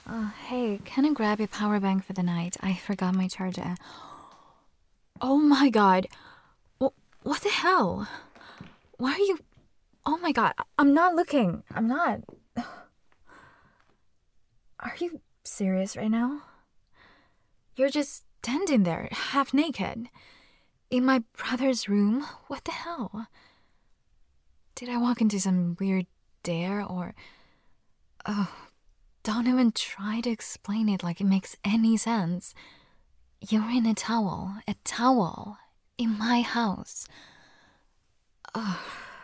Hey, can I grab your power bank for the night? I forgot my charger. Oh my god. What the hell? Why are you. Oh my god. I'm not looking. I'm not. Are you serious right now? You're just standing there, half naked. In my brother's room? What the hell? Did I walk into some weird dare or. Oh, don't even try to explain it like it makes any sense. You're in a towel. A towel. In my house. Ugh.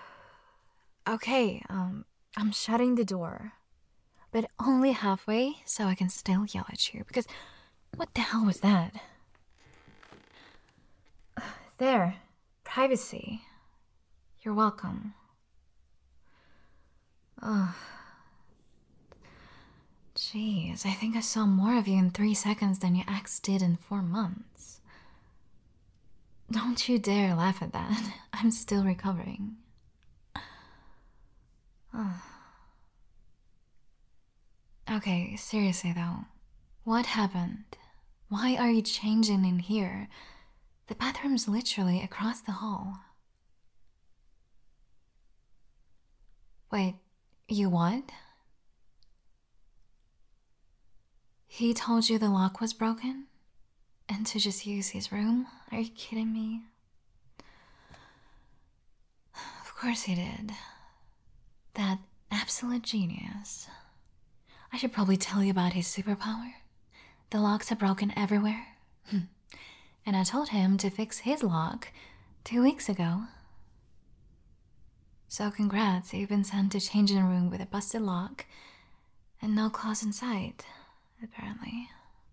Okay, I'm shutting the door. But only halfway so I can still yell at you because what the hell was that? There. Privacy. You're welcome. Ugh. Jeez, I think I saw more of you in 3 seconds than your ex did in 4 months. Don't you dare laugh at that. I'm still recovering. Ugh. Okay, seriously though. What happened? Why are you changing in here? The bathroom's literally across the hall. Wait, you what? He told you the lock was broken? And to just use his room? Are you kidding me? Of course he did. That absolute genius. I should probably tell you about his superpower. The locks are broken everywhere. And I told him to fix his lock 2 weeks ago. So congrats, you've been sent to changing a room with a busted lock and no claws in sight, apparently.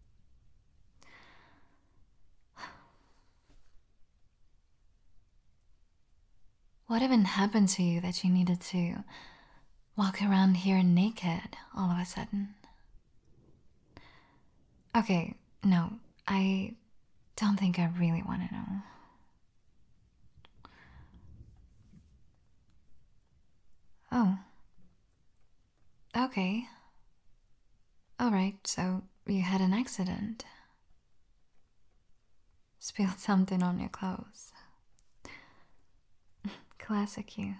What even happened to you that you needed to walk around here naked all of a sudden? Okay, no, I don't think I really want to know. Oh. Okay. Alright, so you had an accident. Spilled something on your clothes. Classic you.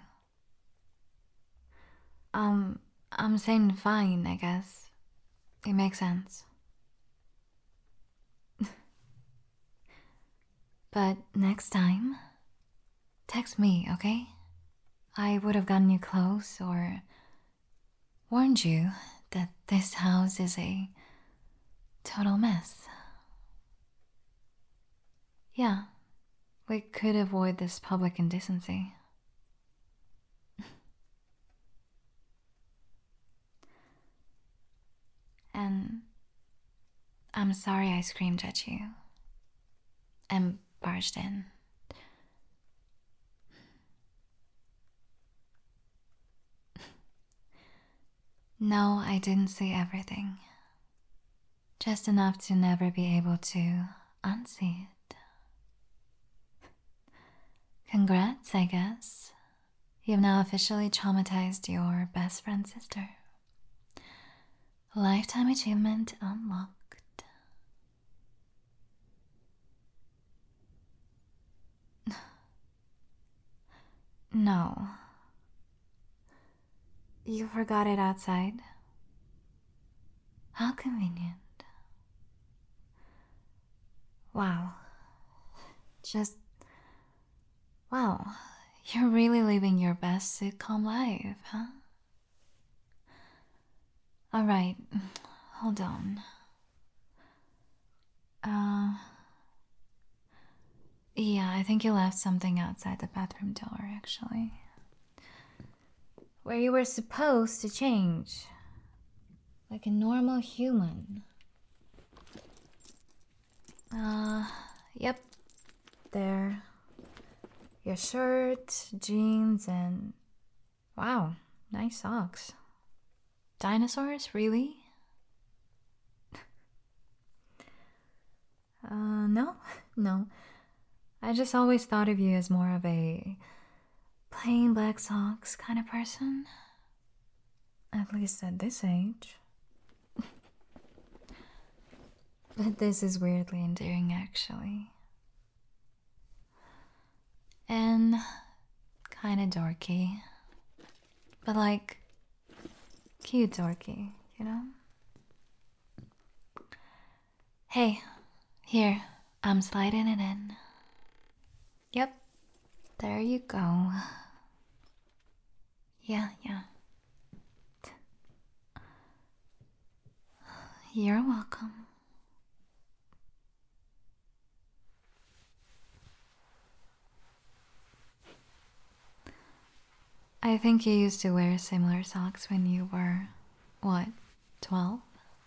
I'm saying fine, I guess. It makes sense. But next time, text me, okay? I would have gotten you clothes or warned you that this house is a total mess. Yeah, we could avoid this public indecency. And I'm sorry I screamed at you and barged in. No, I didn't see everything. Just enough to never be able to unsee it. Congrats, I guess. You've now officially traumatized your best friend's sister. Lifetime achievement unlocked. No. You forgot it outside? How convenient. Wow. Just. Wow. You're really living your best sitcom life, huh? Alright, hold on. Uh. Yeah, I think you left something outside the bathroom door, actually. Where you were supposed to change. Like a normal human. Yep. There. Your shirt, jeans, and. Wow, nice socks. Dinosaurs, really? No, no. I just always thought of you as more of a plain black socks kind of person. At least at this age. But this is weirdly endearing, actually. And kinda dorky. But like, cute dorky, you know? Hey, here, I'm sliding it in. Yep, there you go. Yeah, yeah. You're welcome. I think you used to wear similar socks when you were, what, 12?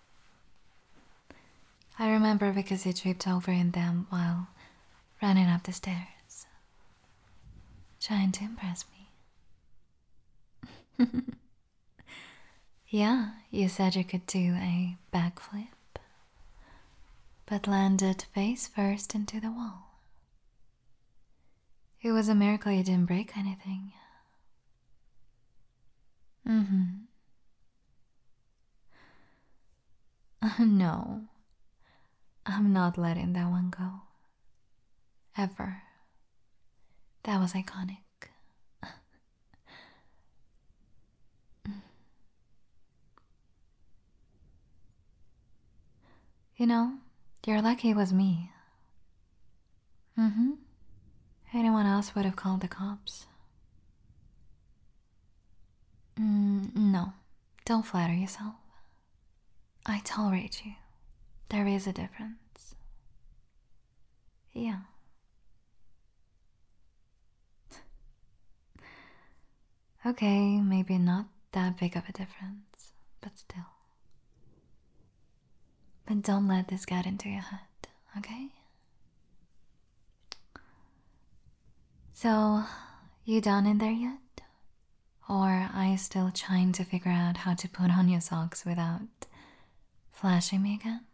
I remember because you tripped over in them while running up the stairs, trying to impress me. Yeah, you said you could do a backflip, but landed face first into the wall. It was a miracle you didn't break anything. No, I'm not letting that one go. Ever. That was iconic. You know, you're lucky it was me. Anyone else would have called the cops. No, don't flatter yourself. I tolerate you. There is a difference. Yeah. Okay, maybe not that big of a difference, but still. But don't let this get into your head, okay? So, you done in there yet? Or are you still trying to figure out how to put on your socks without flashing me again?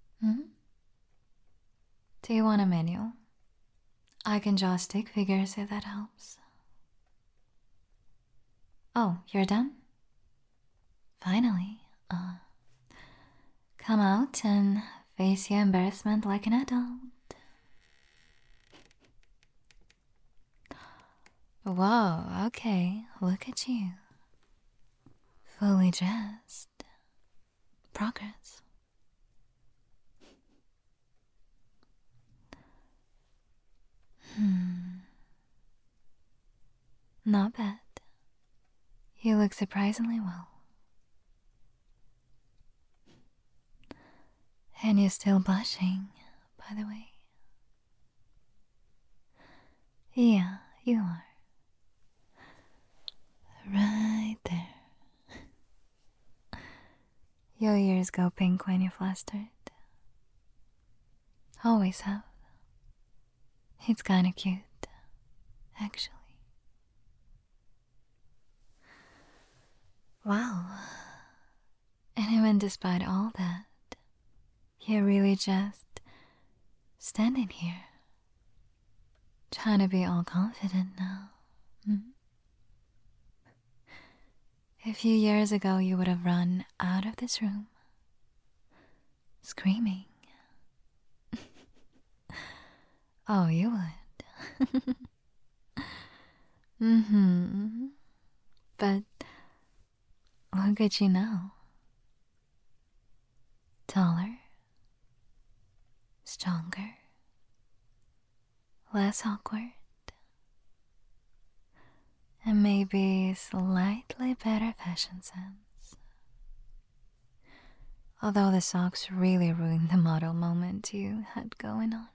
Do you want a menu? I can draw stick figures if that helps. Oh, you're done? Finally. Come out and face your embarrassment like an adult. Whoa, okay, look at you. Fully dressed. Progress. Not bad. You look surprisingly well. And you're still blushing, by the way. Yeah, you are. Right there. Your ears go pink when you're flustered. Always have. It's kinda cute, actually. Wow. And even despite all that, you're really just standing here, trying to be all confident now. A few years ago, you would have run out of this room, screaming. Oh, you would. But look at you now. Taller, stronger, less awkward, and maybe slightly better fashion sense. Although the socks really ruined the model moment you had going on.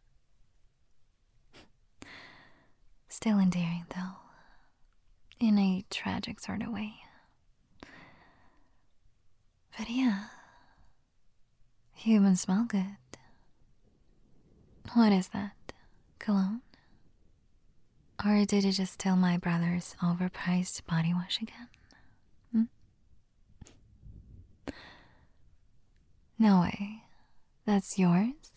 Still endearing, though, in a tragic sort of way. But yeah, you even smell good. What is that? Cologne? Or did you just steal my brother's overpriced body wash again? No way. That's yours?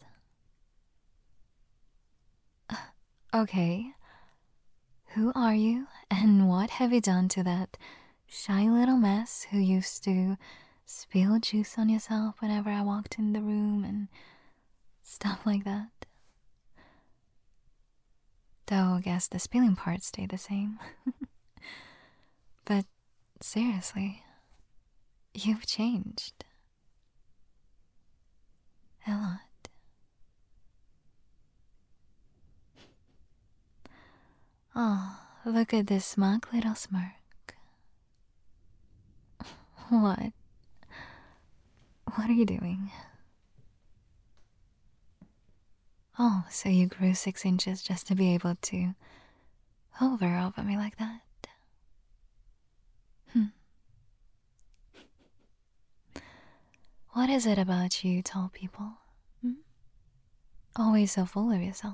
Okay. Who are you, and what have you done to that shy little mess who used to spill juice on yourself whenever I walked in the room and stuff like that. Though I guess the spelling parts stay the same. But seriously, you've changed. A lot. Oh, look at this smug little smirk. What? What are you doing? Oh, so you grew 6 inches just to be able to hover over me like that? What is it about you tall people? Always so full of yourself.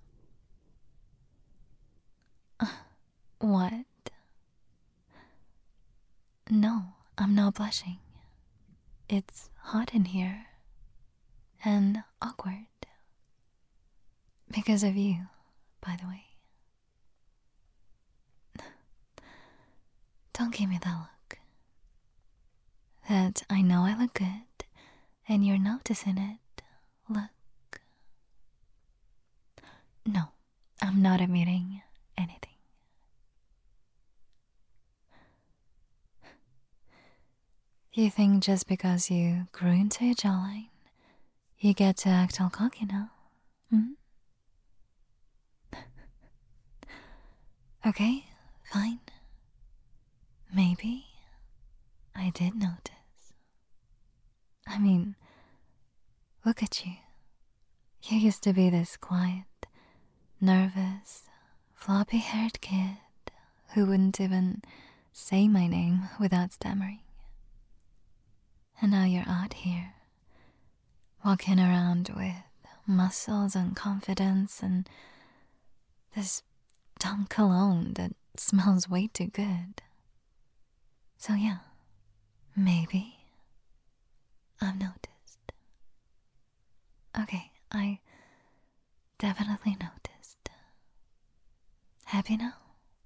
What? No, I'm not blushing. It's hot in here. And awkward. Because of you, by the way. Don't give me that look. That I know I look good, and you're noticing it. Look. No, I'm not admitting anything. You think just because you grew into a jawline, you get to act all cocky now? Okay, fine. Maybe I did notice. I mean, look at you. You used to be this quiet, nervous, floppy-haired kid who wouldn't even say my name without stammering. And now you're out here, walking around with muscles and confidence and this dumb cologne that smells way too good. So yeah, maybe I've noticed. Okay, I definitely noticed. Happy now?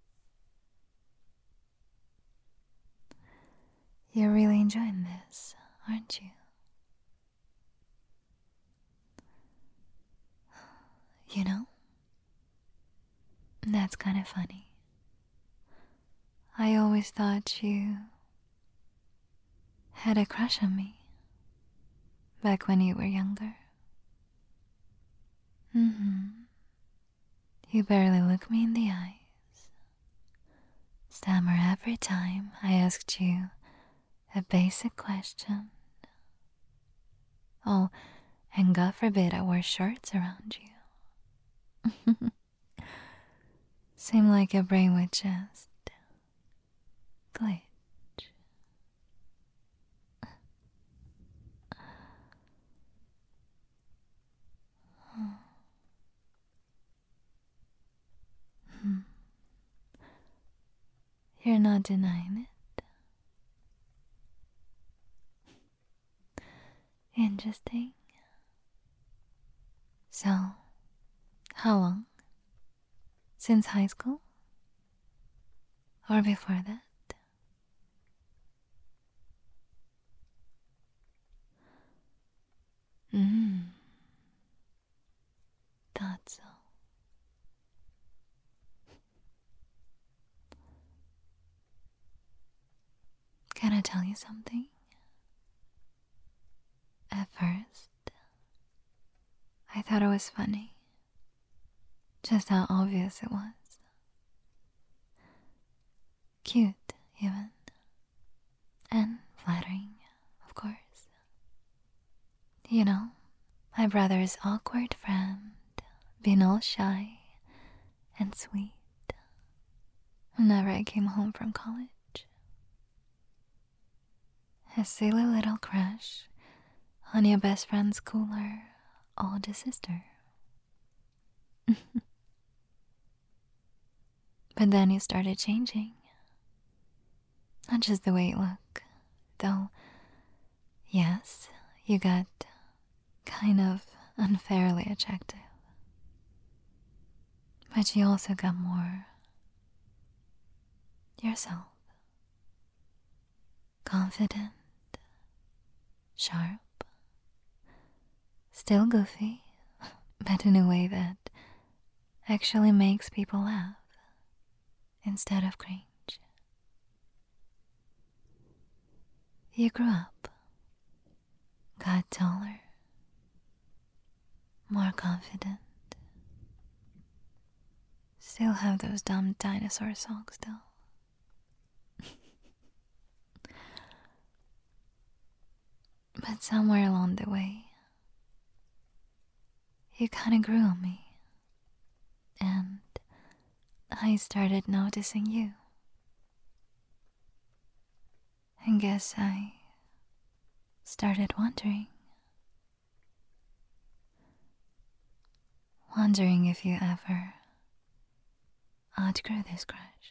You're really enjoying this, aren't you? You know, that's kind of funny. I always thought you had a crush on me back when you were younger. You barely look me in the eyes. Stammer every time I asked you a basic question. Oh, and God forbid I wore shorts around you. Seemed like your brain would just glitch. You're not denying it. Interesting. So, how long? Since high school? Or before that? Thought so. Can I tell you something? At first, I thought it was funny. Just how obvious it was. Cute, even. And flattering, of course. You know, my brother's awkward friend, being all shy and sweet whenever I came home from college. A silly little crush on your best friend's cooler older sister. But then you started changing. Not just the way you look, though, yes, you got kind of unfairly attractive. But you also got more yourself. Confident, sharp, still goofy, but in a way that actually makes people laugh instead of cringe. You grew up, got taller, more confident. Still have those dumb dinosaur songs though. But somewhere along the way, you kinda grew on me, and I started noticing you. And guess I started wondering if you ever outgrew this crush.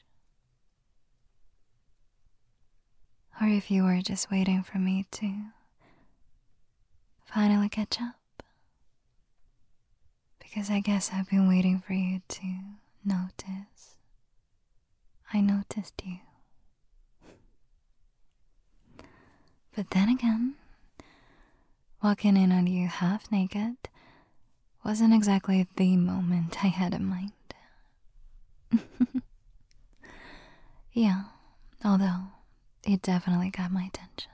Or if you were just waiting for me to finally catch up. Because I guess I've been waiting for you to notice I noticed you. But then again, walking in on you half naked wasn't exactly the moment I had in mind. Yeah, although it definitely got my attention.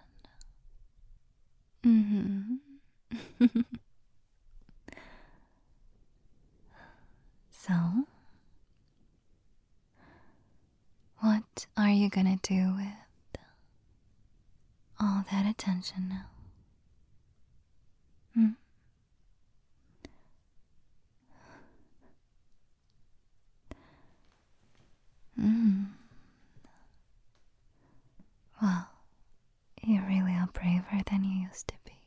So, what are you gonna do with all that attention now? Well, you really are braver than you used to be.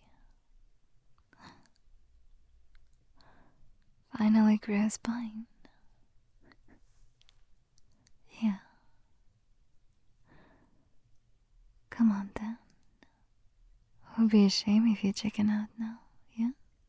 Finally grew a spine. Yeah. Come on then. It would be a shame if you chicken out now, yeah?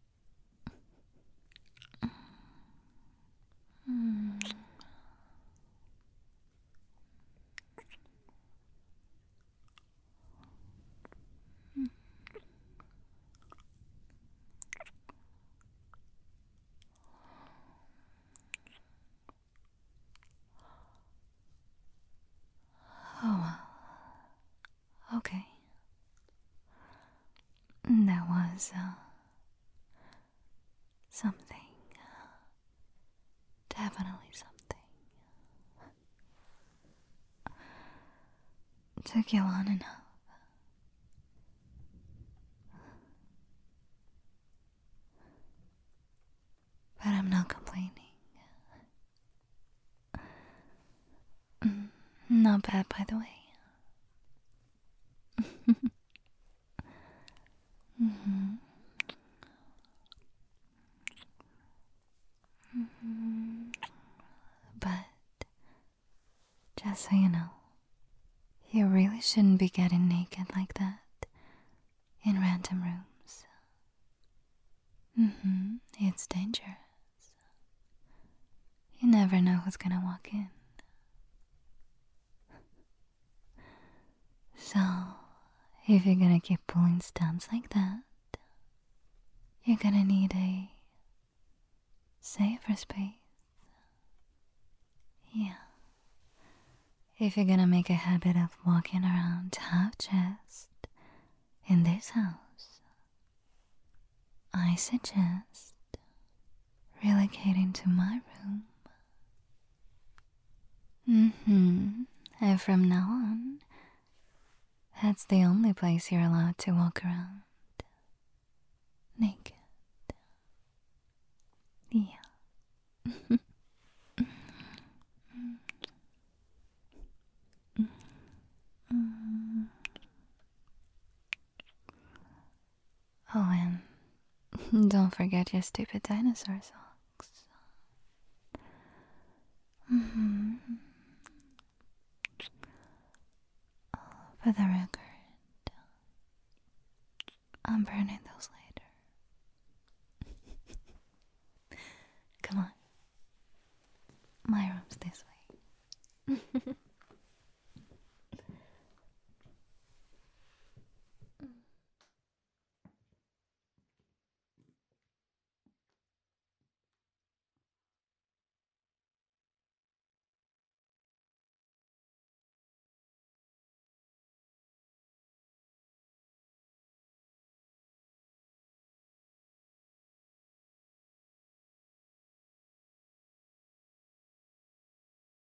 Oh, well. Okay. That was, something. Definitely something. Took you long enough. But I'm not complaining. Not bad, by the way. But just so you know, you really shouldn't be getting naked like that in random rooms. It's dangerous. You never know who's gonna walk in. So, if you're gonna keep pulling stunts like that, you're gonna need a safer space. Yeah. If you're gonna make a habit of walking around half chest in this house, I suggest relocating to my room. And from now on, that's the only place you're allowed to walk around naked. Yeah. Oh, and don't forget your stupid dinosaur socks. For the record, I'm burning those later. Come on. My room's this way.